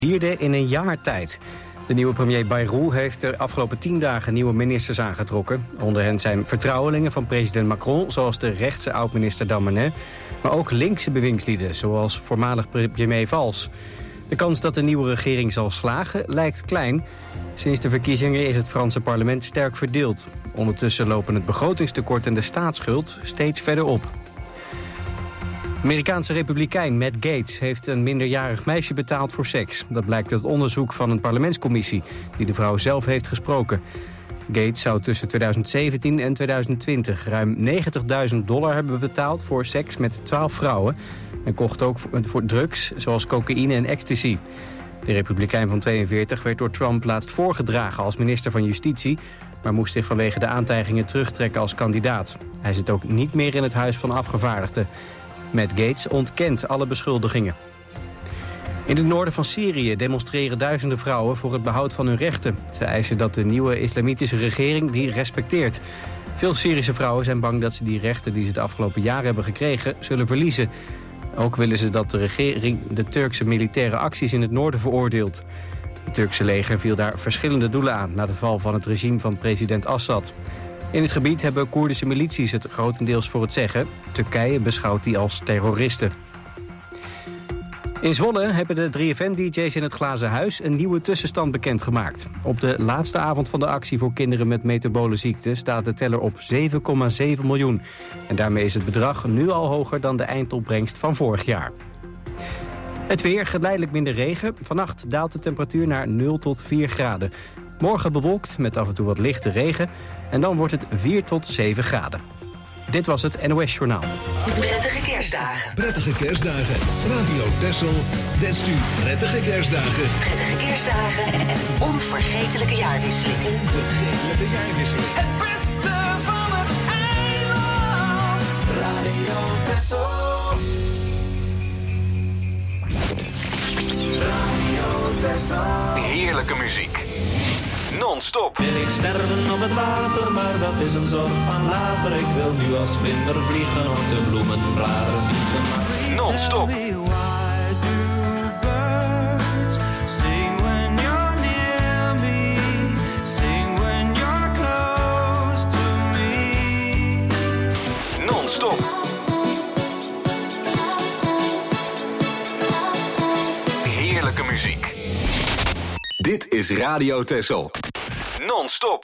4e in een jaar tijd. De nieuwe premier Bayrou heeft de afgelopen 10 dagen nieuwe ministers aangetrokken. Onder hen zijn vertrouwelingen van president Macron, zoals de rechtse oud-minister Darmanin, maar ook linkse bewindslieden, zoals voormalig premier Valls. De kans dat de nieuwe regering zal slagen lijkt klein. Sinds de verkiezingen is het Franse parlement sterk verdeeld. Ondertussen lopen het begrotingstekort en de staatsschuld steeds verder op. Amerikaanse republikein Matt Gaetz heeft een minderjarig meisje betaald voor seks. Dat blijkt uit onderzoek van een parlementscommissie die de vrouw zelf heeft gesproken. Gaetz zou tussen 2017 en 2020 ruim $90.000 hebben betaald voor seks met 12 vrouwen. En kocht ook voor drugs, zoals cocaïne en ecstasy. De republikein van 42 werd door Trump laatst voorgedragen als minister van Justitie, maar moest zich vanwege de aantijgingen terugtrekken als kandidaat. Hij zit ook niet meer in het Huis van Afgevaardigden. Matt Gaetz ontkent alle beschuldigingen. In het noorden van Syrië demonstreren duizenden vrouwen voor het behoud van hun rechten. Ze eisen dat de nieuwe islamitische regering die respecteert. Veel Syrische vrouwen zijn bang dat ze die rechten die ze de afgelopen jaren hebben gekregen zullen verliezen. Ook willen ze dat de regering de Turkse militaire acties in het noorden veroordeelt. Het Turkse leger viel daar verschillende doelen aan na de val van het regime van president Assad. In het gebied hebben Koerdische milities het grotendeels voor het zeggen. Turkije beschouwt die als terroristen. In Zwolle hebben de 3FM-dj's in het Glazen Huis een nieuwe tussenstand bekendgemaakt. Op de laatste avond van de actie voor kinderen met metabole ziekte staat de teller op 7,7 miljoen. En daarmee is het bedrag nu al hoger dan de eindopbrengst van vorig jaar. Het weer, geleidelijk minder regen. Vannacht daalt de temperatuur naar 0 tot 4 graden. Morgen bewolkt met af en toe wat lichte regen. En dan wordt het 4 tot 7 graden. Dit was het NOS Journaal. Prettige kerstdagen. Prettige kerstdagen. Radio Texel wenst u prettige kerstdagen. Prettige kerstdagen en een onvergetelijke jaarwisseling. Onvergetelijke jaarwisseling. Het beste van het eiland. Radio Texel. Radio Texel. Heerlijke muziek. Non-stop. Wil ik sterven op het water, maar dat is een zorg van later. Ik wil nu als vlinder vliegen op de bloemenblaren vliegen. Non-stop. Non-stop. Heerlijke muziek. Dit is Radio Texel. Non-stop.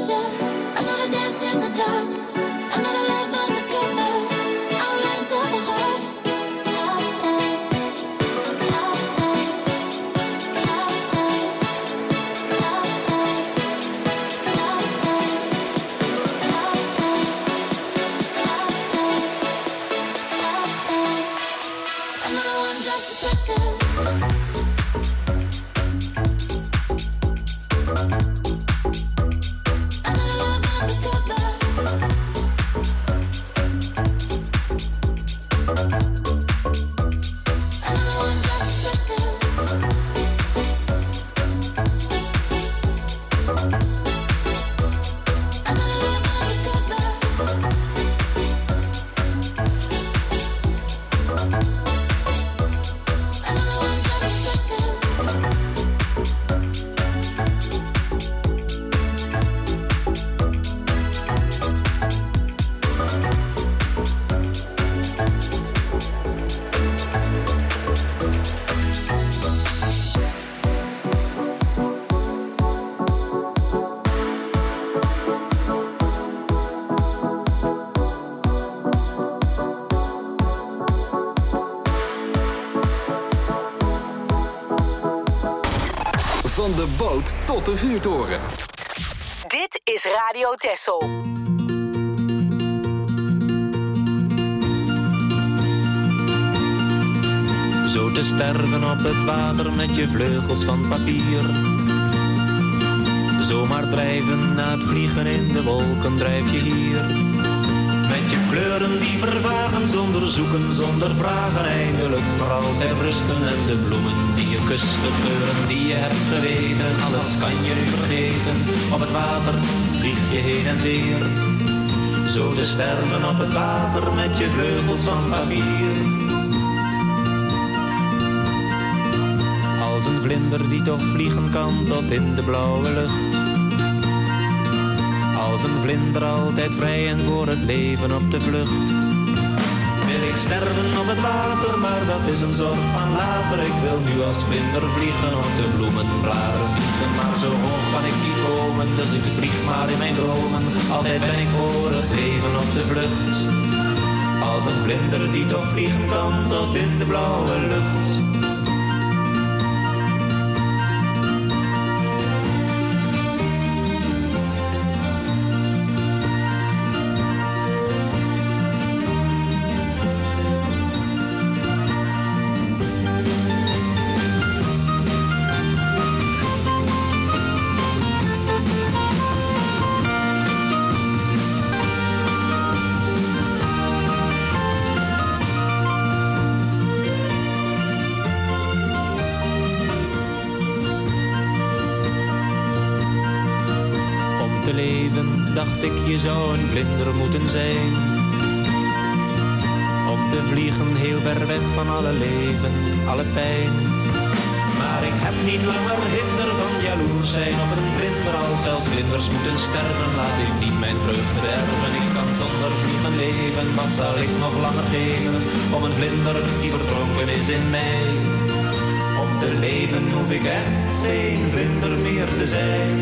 pressure. Another dance in the dark. Another love undercover. Outlines of a heart. Outlines. Outlines. Outlines. Outlines. Outlines. Outlines. Outlines. Another one drops the pressure. Van de boot tot de vuurtoren. Dit is Radio Texel. Zo te sterven op het water met je vleugels van papier. Zomaar drijven na het vliegen in de wolken drijf je hier. Met je kleuren die vervagen zonder zoeken, zonder vragen. Eindelijk voor altijd rusten en de bloemen die je kust, de geuren die je hebt geweten. Alles kan je nu vergeten, op het water vlieg je heen en weer. Zo te sterven op het water met je vleugels van papier. Als een vlinder die toch vliegen kan tot in de blauwe lucht. Als een vlinder altijd vrij en voor het leven op de vlucht. Wil ik sterven op het water, maar dat is een zorg van later. Ik wil nu als vlinder vliegen op de bloemenblaren vliegen. Maar zo hoog kan ik niet komen, dus ik vlieg maar in mijn dromen. Altijd ben ik voor het leven op de vlucht. Als een vlinder die toch vliegen kan tot in de blauwe lucht. Dacht ik, je zou een vlinder moeten zijn. Om te vliegen heel ver weg van alle leven, alle pijn. Maar ik heb niet langer hinder van jaloers zijn op een vlinder. Als zelfs vlinders moeten sterven, laat ik niet mijn vreugde erven. Ik kan zonder vliegen leven, wat zal ik nog langer geven? Om een vlinder die vertrokken is in mij. Om te leven hoef ik echt geen vlinder meer te zijn.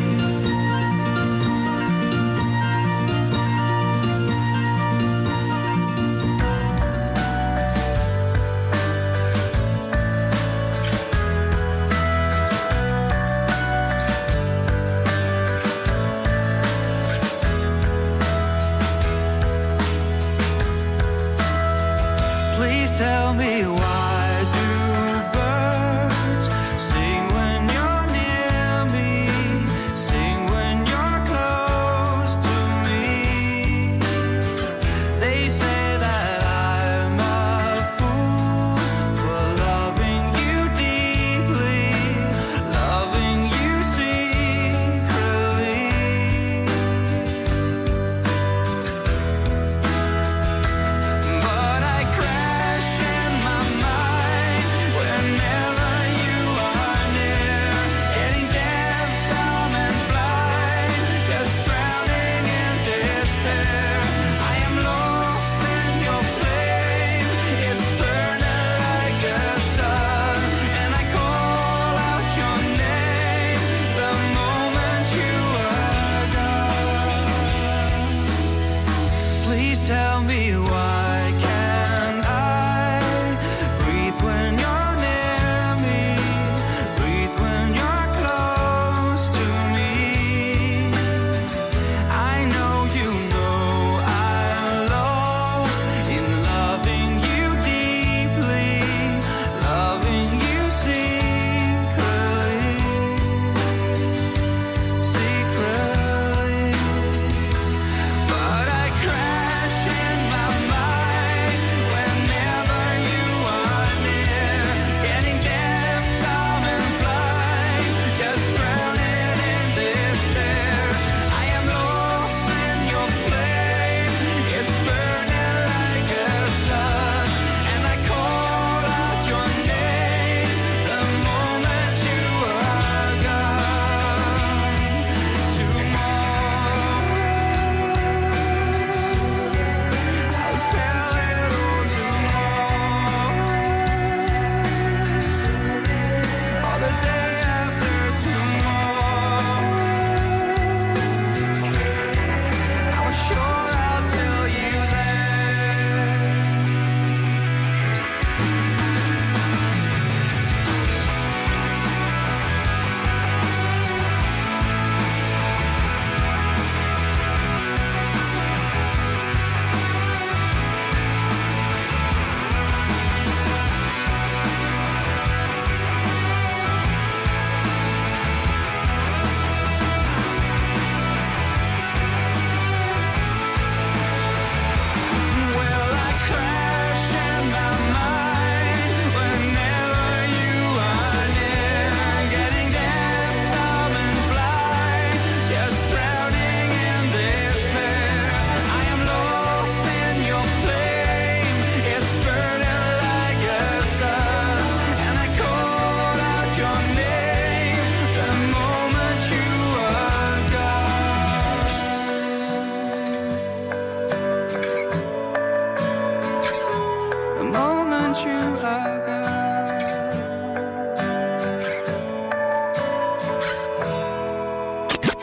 Tell me why do birds sing when you're near me? Sing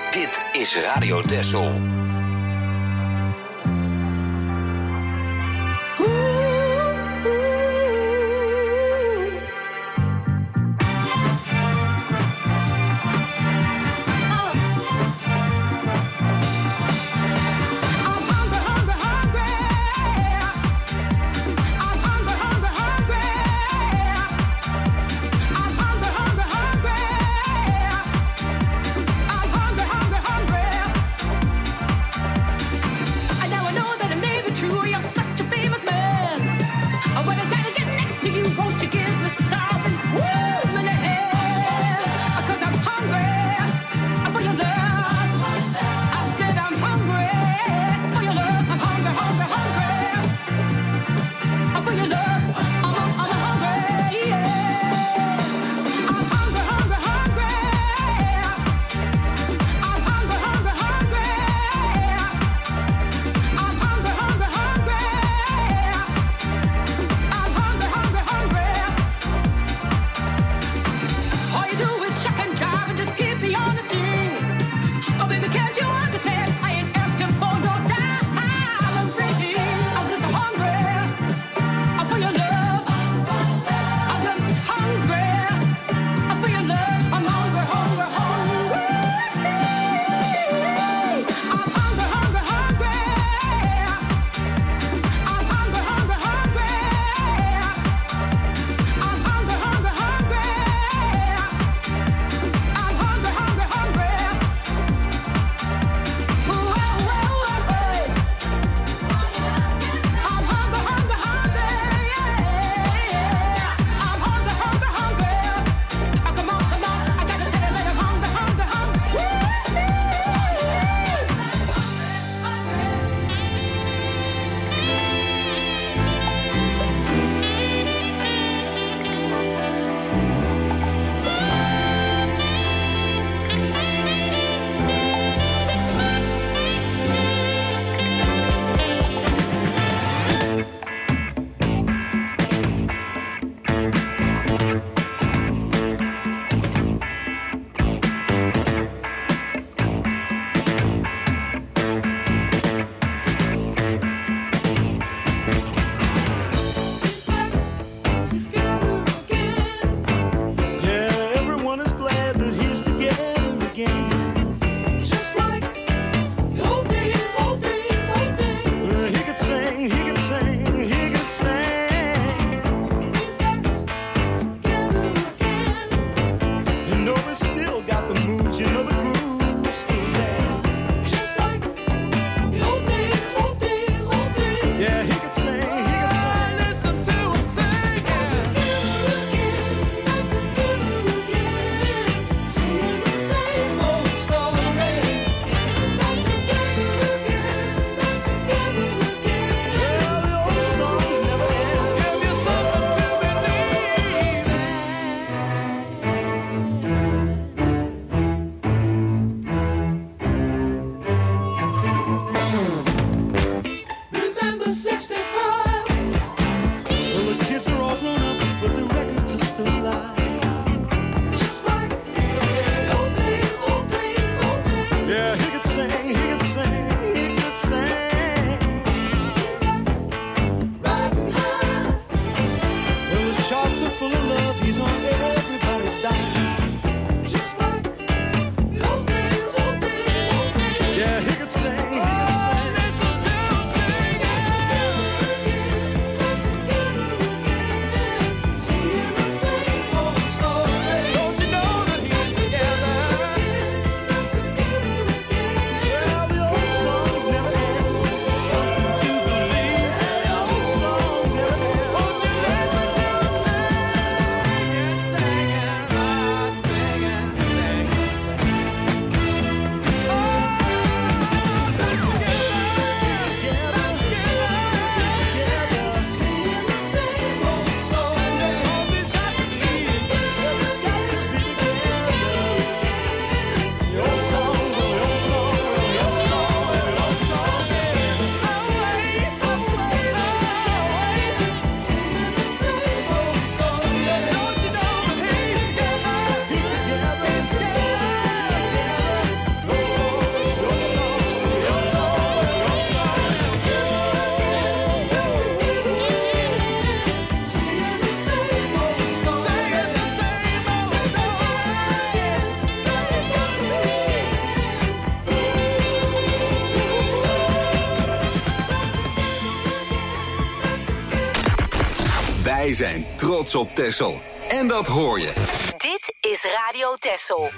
Dit is Radio Texel. Wij zijn trots op Texel. En dat hoor je. Dit is Radio Texel.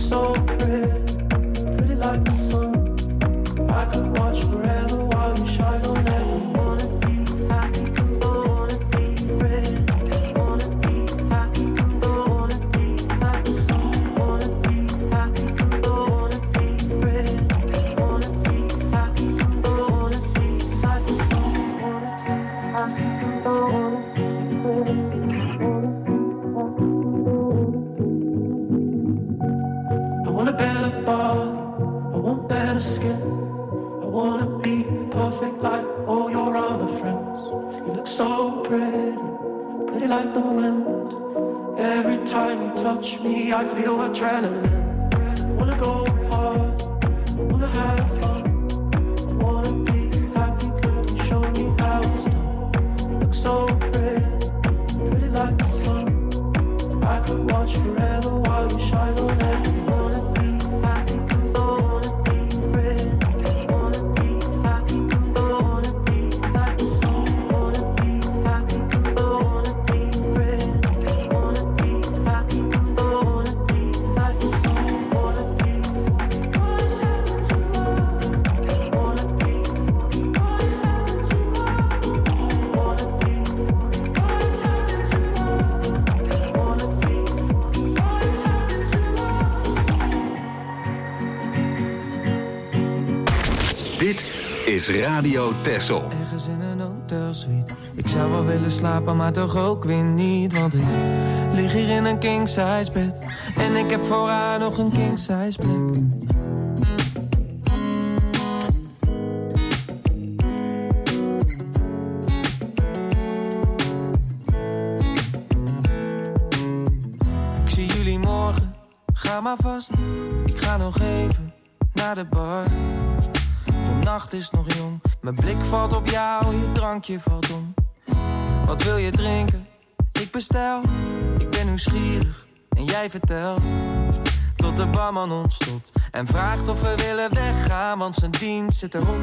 Pretty like the sun, I could watch forever while you shine. a better body, I want better skin. I wanna be perfect like all your other friends. You look so pretty, pretty like the wind. Every time you touch me, I feel adrenaline. I wanna go hard, I wanna have fun. I wanna be happy, could you show me how it's done? You look so pretty, pretty like the sun. I could watch forever while you shine on every wanna be happy, could I wanna be pretty. Wanna be happy, could I wanna be like the sun. Wanna be happy, could I wanna be pretty. Wanna be happy, could I wanna be like the sun. Wanna be Dit is Radio Texel. Ergens in een hotelsuite. Ik zou wel willen slapen, maar toch ook weer niet. Want ik lig hier in een king-size bed. En ik heb voor haar nog een king-size plek. Ik zie jullie morgen, ga maar vast. Ik ga nog even naar de bar. De nacht is nog jong, mijn blik valt op jou, je drankje valt om. Wat wil je drinken? Ik bestel, ik ben nieuwsgierig en jij vertelt. Tot de barman ontstopt en vraagt of we willen weggaan, want zijn dienst zit erop.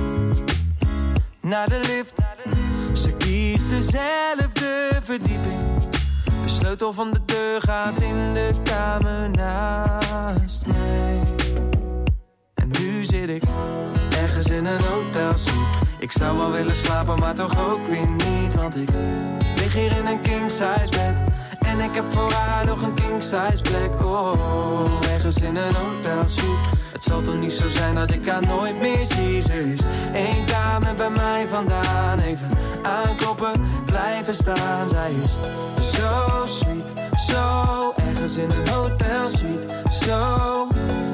Naar de lift, ze kiest dezelfde verdieping. De sleutel van de deur gaat in de kamer naast mij. En nu zit ik ergens in een hotelsuite. Ik zou wel willen slapen, maar toch ook weer niet. Want ik lig hier in een king-size bed. En ik heb voor haar nog een king-size plek. Oh, ergens in een hotelsuite. Het zal toch niet zo zijn dat ik haar nooit meer zie. Ze is 1 kamer bij mij vandaan. Even aankloppen, blijven staan. Zij is zo sweet, zo ergens in een hotelsuite. Zo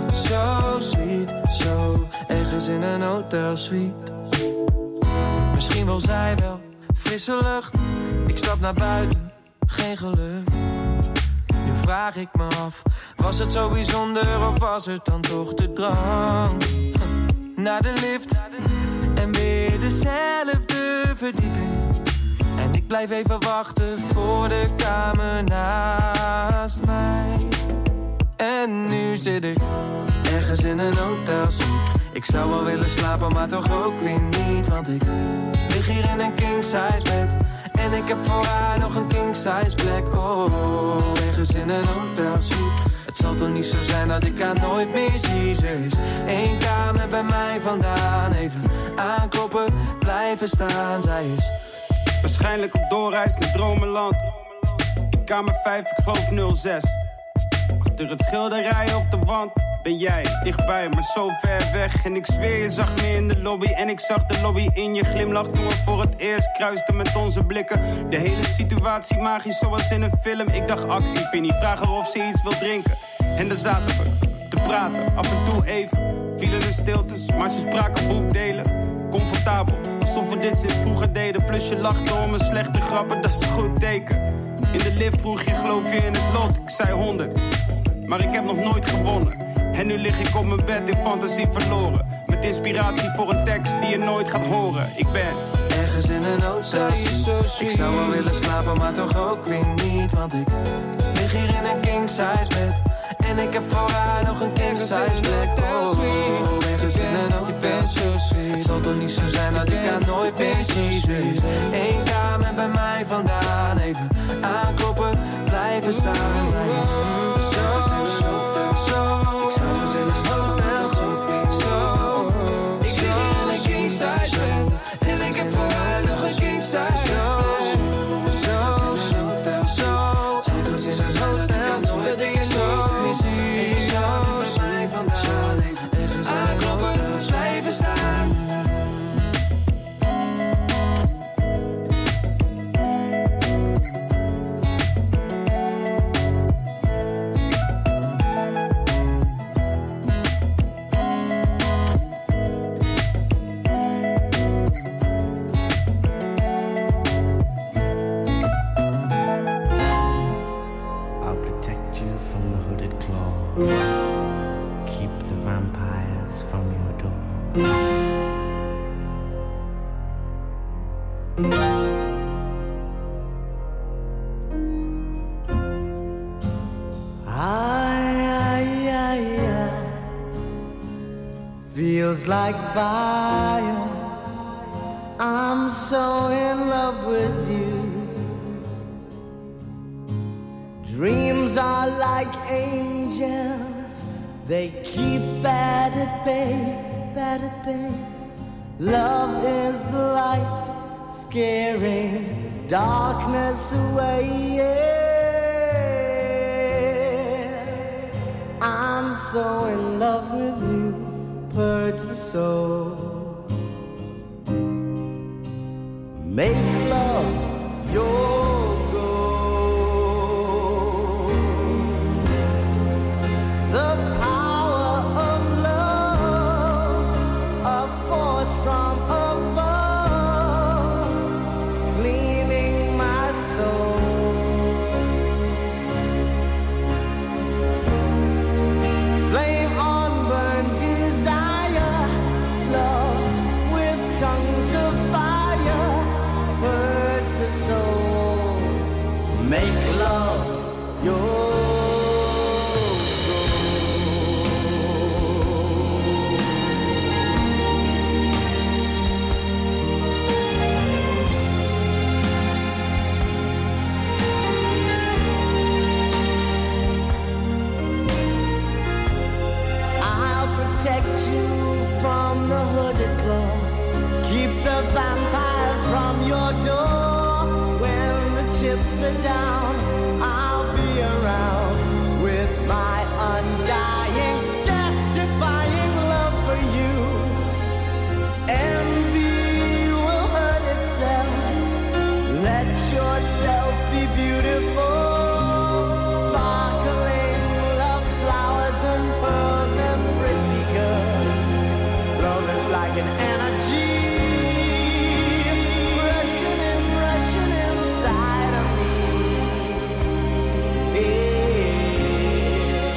sweet, zo ergens in een hotelsuite. Misschien wil zij wel frisse lucht. Ik stap naar buiten, geen geluk. Nu vraag ik me af, was het zo bijzonder of was het dan toch de drang? Naar de lift en weer dezelfde verdieping. En ik blijf even wachten voor de kamer naast mij. En nu zit ik ergens in een hotelsuite. Ik zou wel willen slapen, maar toch ook weer niet. Want ik lig hier in een king-size bed. En ik heb voor haar nog een king-size plek. Oh, ergens in een hotelsuite. Het zal toch niet zo zijn dat ik haar nooit meer zie. Ze is 1 kamer bij mij vandaan. Even aankloppen, blijven staan. Zij is waarschijnlijk op doorreis naar dromenland. In kamer 5, ik geloof 06. Achter het schilderij op de wand ben jij dichtbij, maar zo ver weg. En ik zweer, je zag me in de lobby. En ik zag de lobby in je glimlach toen we voor het eerst kruisten met onze blikken. De hele situatie magisch zoals in een film. Ik dacht actie, Vinnie, vraag haar of ze iets wil drinken. En daar zaten we te praten, af en toe even. Vielen de stiltes, maar ze spraken boekdelen. Comfortabel, alsof we dit sinds vroeger deden. Plus je lachte om mijn slechte grappen, dat is een goed teken. In de lift vroeg je, geloof je in het lot? Ik zei 100, maar ik heb nog nooit gewonnen. En nu lig ik op mijn bed in fantasie verloren. Met inspiratie voor een tekst die je nooit gaat horen. Ik ben ergens in een hotelsuite. Ik zou wel willen slapen, maar toch ook weer niet. Want ik lig hier in een king-size bed. En ik heb voor haar nog een king-size plek. Oh, ergens in een hotelsuite. Het zal toch niet zo zijn dat ik haar nooit meer zie. Ze is 1 kamer bij mij vandaan. Even aankloppen, blijven staan. Zo, ik zou gezellig hotelsuite. Zo, ik lig hier in een king-size bed. En ik heb voor haar nog een king-size plek. Zo, ergens in een hotelsuite. Blijven staan. Keep the vampires from your door. Feels like fire. I'm so in love with you. Dreams are like angels. They keep bad at bay, bad at bay. Love is the light, scaring darkness away. Yeah. I'm so in love with you. Purge the soul. Make love your goal. The power of love, a force from above, cleaning my soul. Flame on burn desire, love with tongues of fire, purge the soul, make love your protect you from the hooded claw. Keep the vampires from your door. When the chips are down, I'll be around with my undying, death-defying love for you. Envy will hurt itself. Let yourself be beautiful. Sparkling love flowers and pearls and pretty girls. Love is like an energy rushing inside of me. Yeah.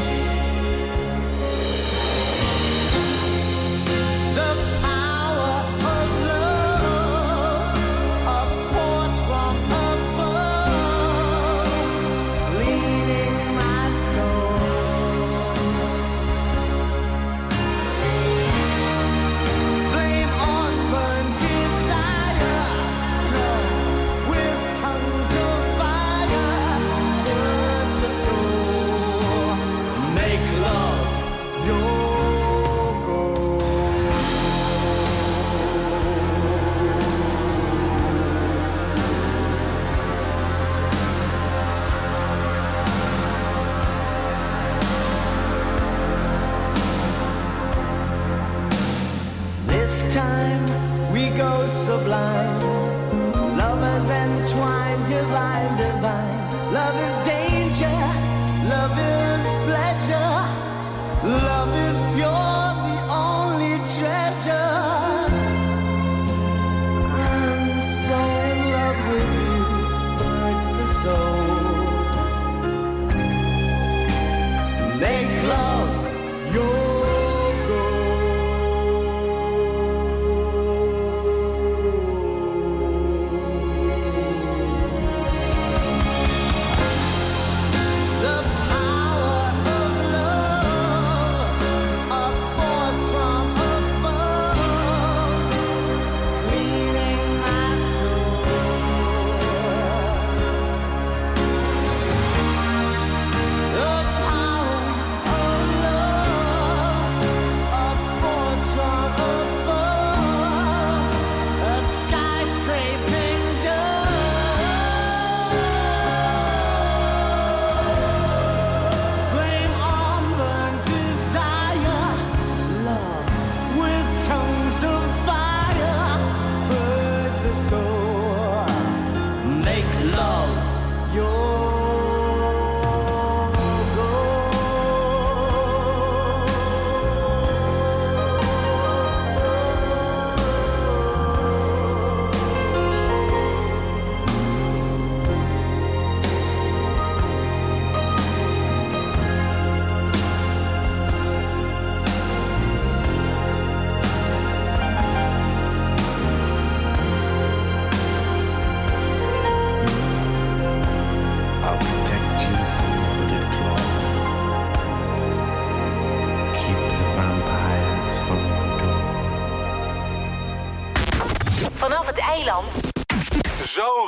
The power of love, a force from above, leading my soul. Flame on burn desire, love with tongues of fire, burns the soul. Make love your goal. This time we go sublime. Lovers entwined, divine, divine. Love is danger, love is pleasure. Love is pure, the only treasure. I'm so in love with you, hurts the soul. Make love your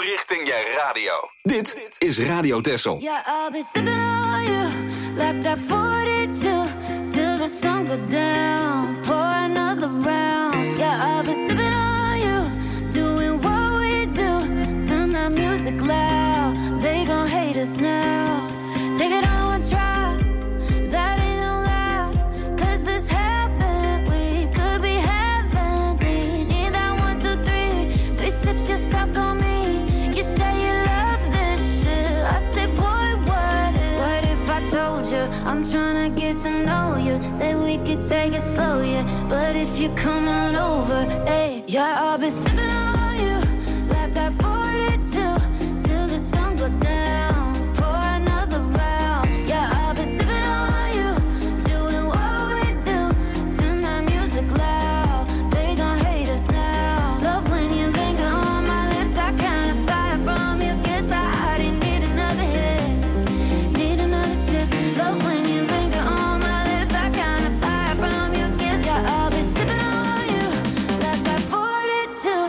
richting je radio. Dit is Radio Texel. Yeah, I'll be sipping on you like that 42 till the sun go down. Pour another round. Yeah, I'll be sipping on you, doing what we do. Turn that music loud. They gon' hate us now. Take it on one try. That ain't no lie. 'Cause this happened. We could be heavenly. Need that 1, 2, 3. 3 sips, you're stuck on me. You say you love this shit. I say, boy, what if I told you I'm tryna get to know you? Say we could take it slow, yeah. But if you come on over, hey, yeah, I'll be sipping on you like that 42 till the sun go down. Pour another round. Yeah, I'll be sipping on you, doing what we do. Turn that music loud. They gon' hate us now. Love when you linger on my lips. I kinda fire from you. Guess I already need another hit. Need another sip. Love when you linger on my lips. I kinda fire from you. Guess I'll be sipping on you like that 42.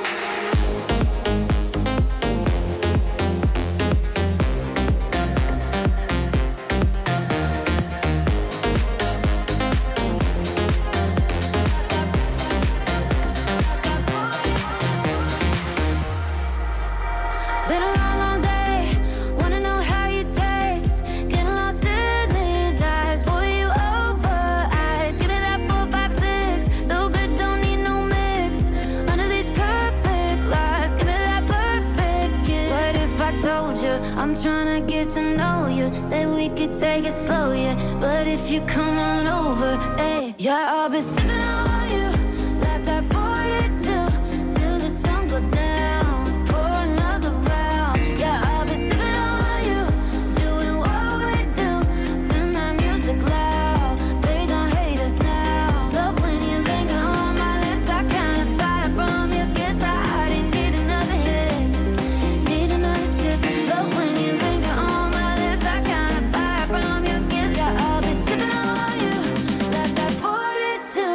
Been a long, long day. Wanna know how you taste. Getting lost in these eyes. Boy, you over eyes. Give me that 4, 5, 6. So good, don't need no mix. Under these perfect lies. Give me that perfect kiss. What if I told you I'm tryna get to know you? Say we could take it slow, yeah. But if you come on over, hey, yeah, I'll be sipping on you like that 42 till the sun go down. Pour another round. Yeah, I'll be sipping on you, doing what we do. Turn that music loud. They gon' hate us now. Love when you linger on my lips. I kinda fire from you. Guess I already need another hit. Need another sip. Love when you linger on my lips. I kinda fire from you. Guess I'll be sipping on you like that 42.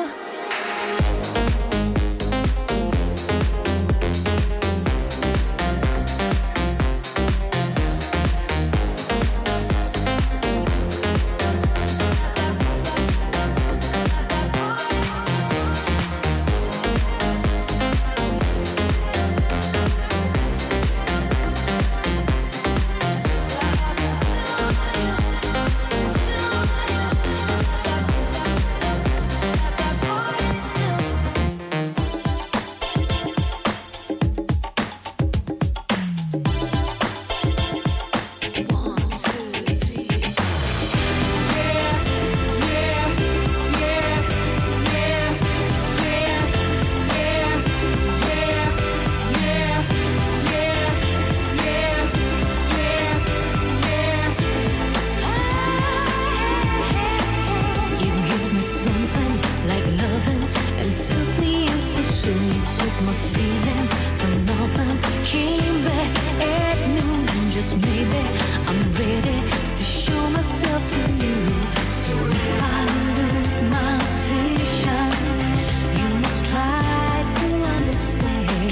You give me something like loving and took me in so soon. You took my feelings for nothing, came back at noon. Just maybe I'm ready to show myself to you. So if I lose my patience, you must try to understand.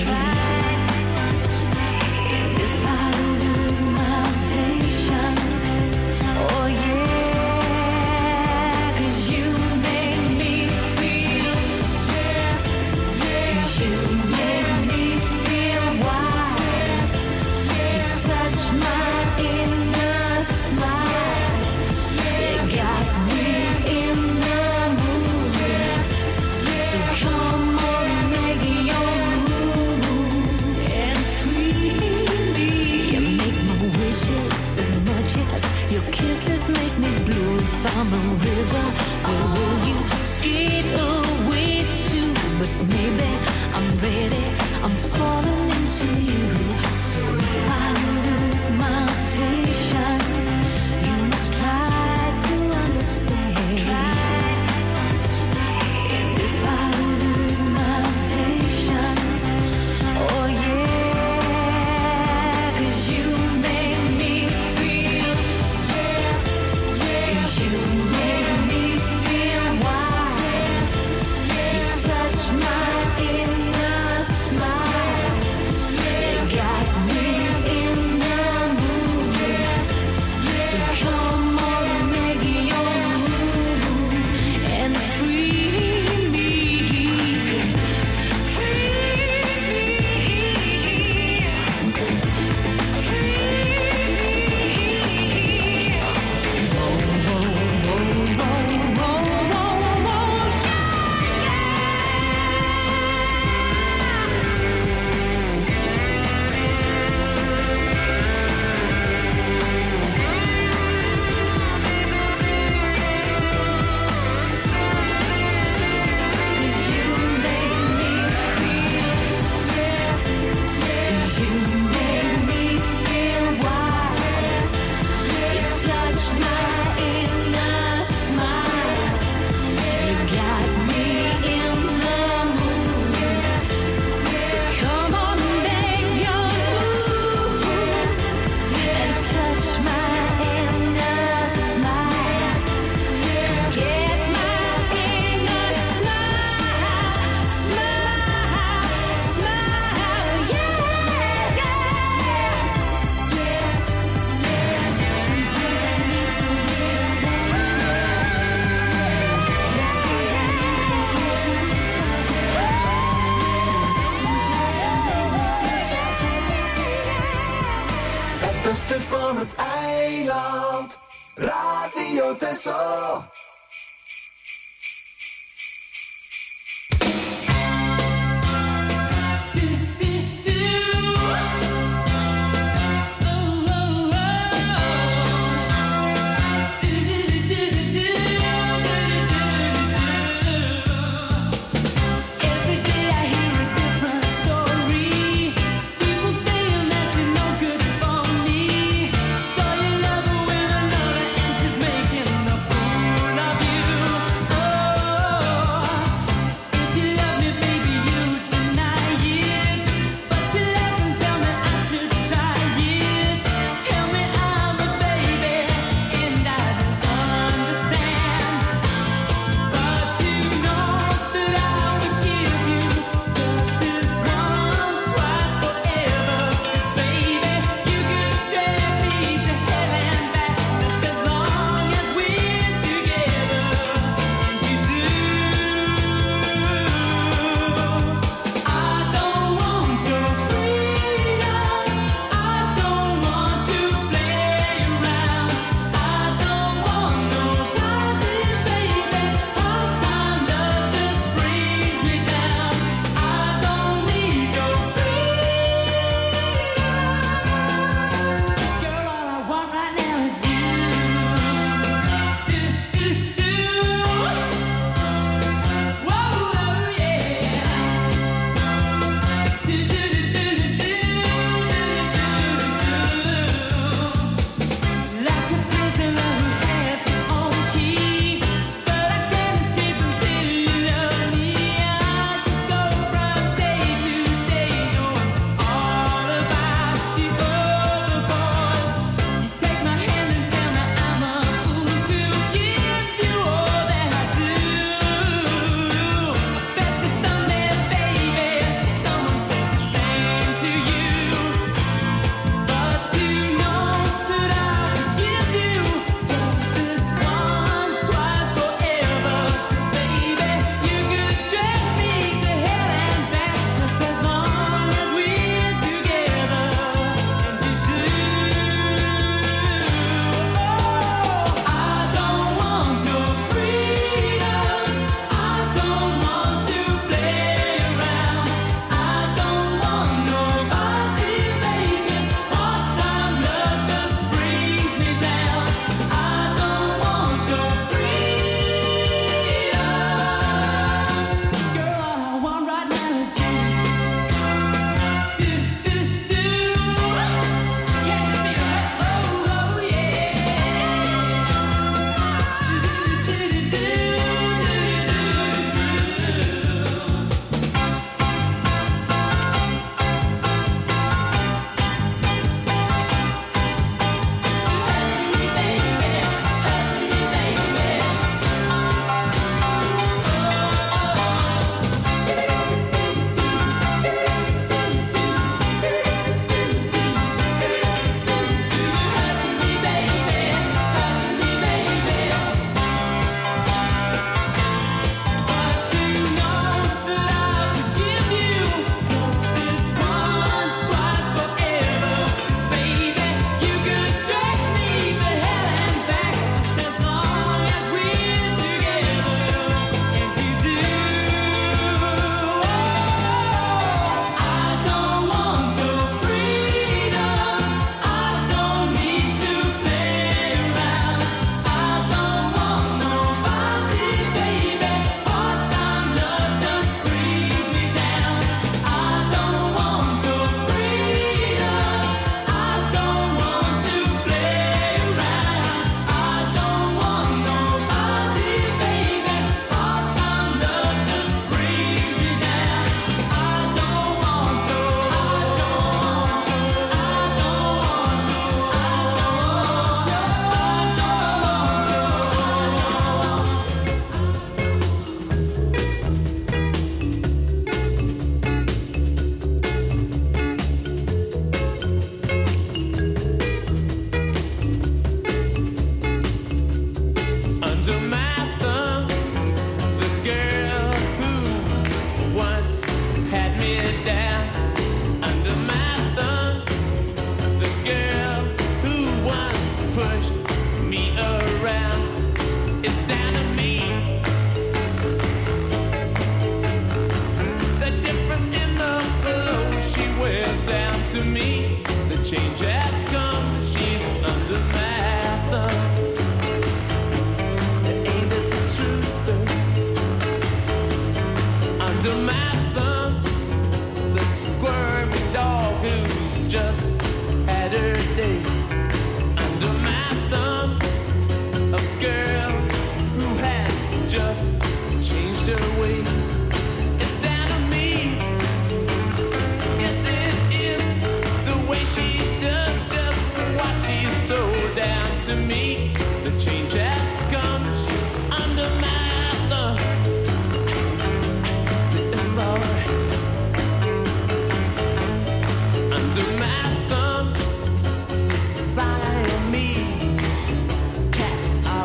If I lose my patience, oh yeah, 'cause you make me feel, 'cause you make me feel wild. You touch my inner smile. You got me in the mood. So come on, make your move and free me. You make my wishes as much as your kisses make me blue. If I'm a river, where will you skate away to? But maybe I'm ready, I'm falling into you. So if I lose my patience, you must try to understand. If I lose my patience, oh yeah, 'cause you make me feel, 'cause you make me feel wild. You touch my inner smile. You got Radio Tessel. Making a fool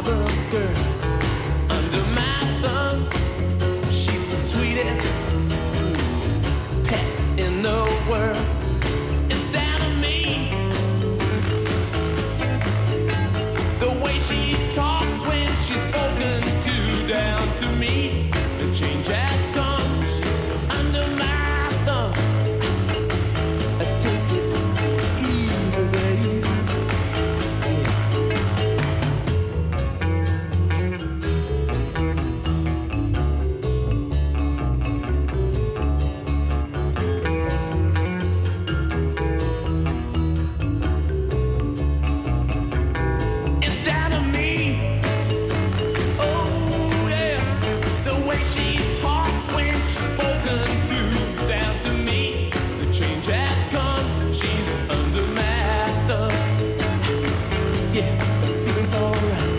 other girl under my thumb. She's the sweetest pet in the world. It's down to me. The way she talks when she's spoken to, down to me. The change has come. She's under my thumb. I take it easy, baby. It's down to me. Oh yeah, the way she talks when she's spoken to, down to me. The change has come. She's under my thumb. Yeah, it feels alright.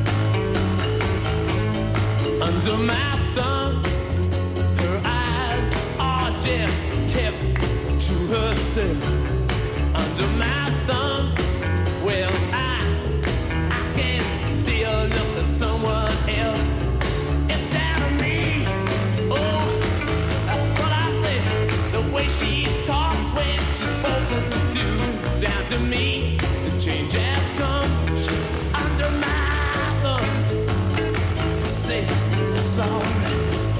Under my thumb, her eyes are just kept to herself. Under my thumb, well I can still look at someone else. It's down to me. Oh, that's what I said. The way she talks when she's spoken to, down to me. The change has come. She's under my thumb. Say it's alright.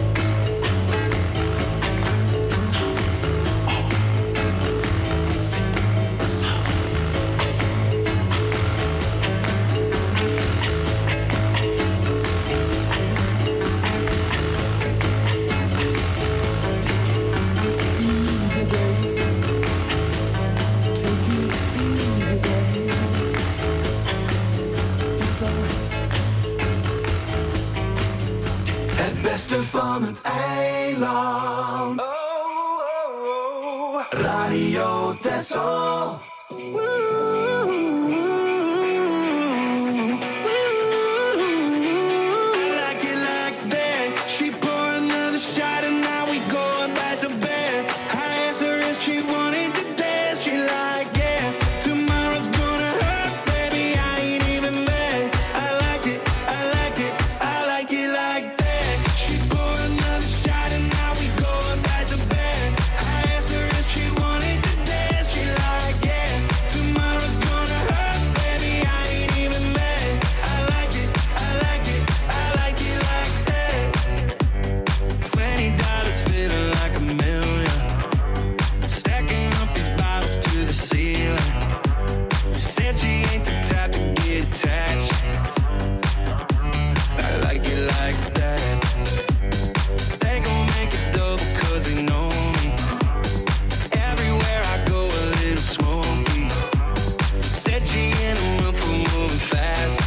It's alright. Say it's alright. Easy, baby. Take it easy, baby. It's alright. Het beste van het eiland. Radio Texel. I like it like that. She pour another shot and now we going back to bed. I asked her if she wanted to dance. She like, yeah. Tomorrow's gonna hurt, baby. I ain't even mad. I like it, I like it, I like it like that. She pour another shot and now we going back to bed. I asked her if she wanted to dance. She like, yeah. Tomorrow's gonna hurt, baby. I ain't even mad. I like it, I like it, I like it like that. $20 feeling like a million. Stacking up these bottles to the ceiling. Said she ain't the type to get attached. I like it like that. They gon' make it double cause they know me. Everywhere I go a little smoky. Said she in the mood for moving fast.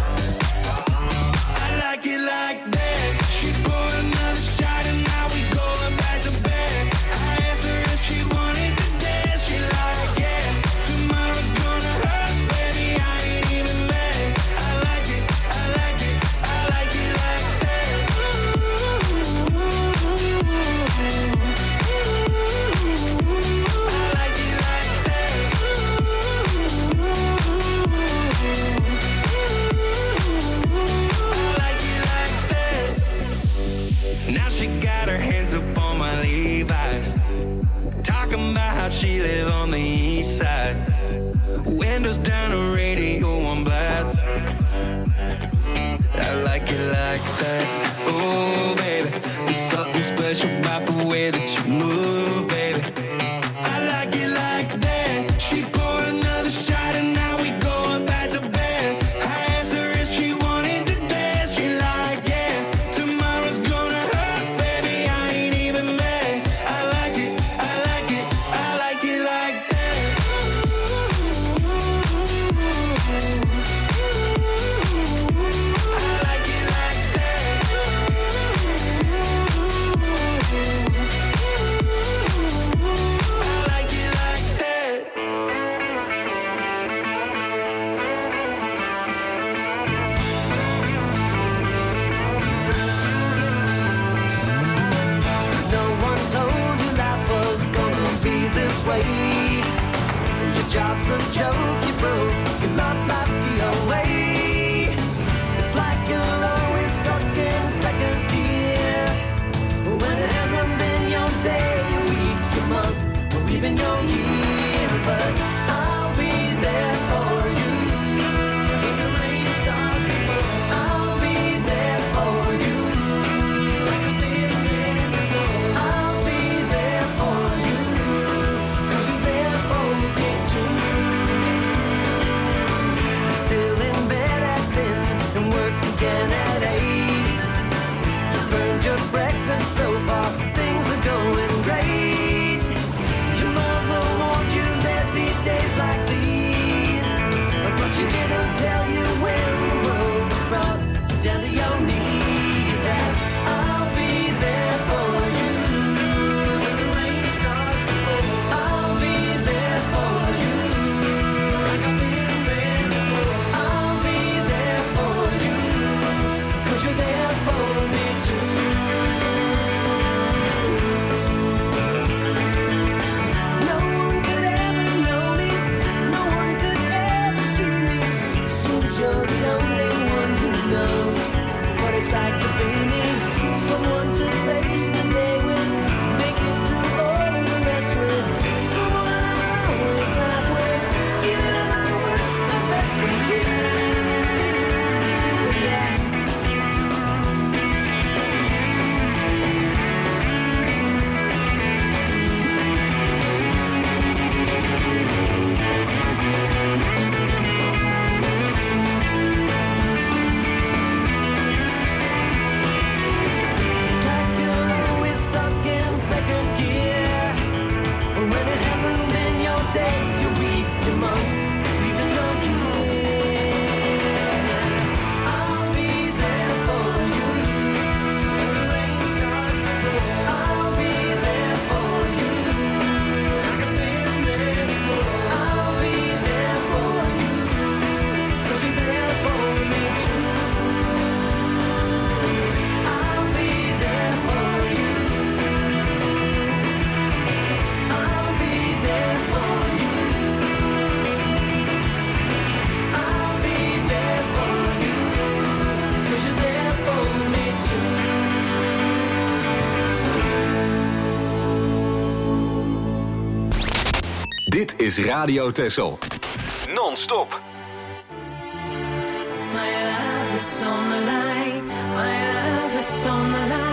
I like it like that. She pour another shot and now we going back to bed. I asked her if she wanted to dance. She like, yeah. Tomorrow's gonna hurt, baby. I ain't even mad. I like it, I like it, I like it like that. I like it like that. I like it like that. Now she got her hands up on my Levi's. Talking about how she live on the east side. Windows down, the radio on blast. I like it like that. Oh, baby, there's something special about the way that you move, baby. I like it like that. She pour another shot and now we going back to bed. I asked her if she wanted to dance. She like, yeah. Tomorrow's gonna hurt, baby. I ain't even mad. I like it, I like it, I like it like that. I like it like that. way. Your job's a joke, you broke, your love life's the away. It's again at 8. You burned your breakfast so far, things are going great. Your mother warned you there'd be days like these, but she didn't tell you when the world was brought you down to your knees. And I'll be there for you when the rain starts to fall. I'll be there for you like I've been there before. I'll be there for you 'cause you're there for me too. No one could ever know me, no one could ever see me. Seems you're the only one who knows what it's like to be me. Someone to face the day with, make it through all the rest with. Someone I always laugh with, even at my worst, my best with you. Yeah. It's like you're always stuck in second gear. When it hasn't been your day, your week, your month, even your year. I'll be there for you when the rain starts to fall. I'll be there for you like I've been there before. I'll be there for you 'cause you're there for me too. I'll be there for you. I'll be there for you. I'll be there for you 'cause you're there for me too. Dit is Radio Texel. Non-stop. My love is on the line. My love is on the line.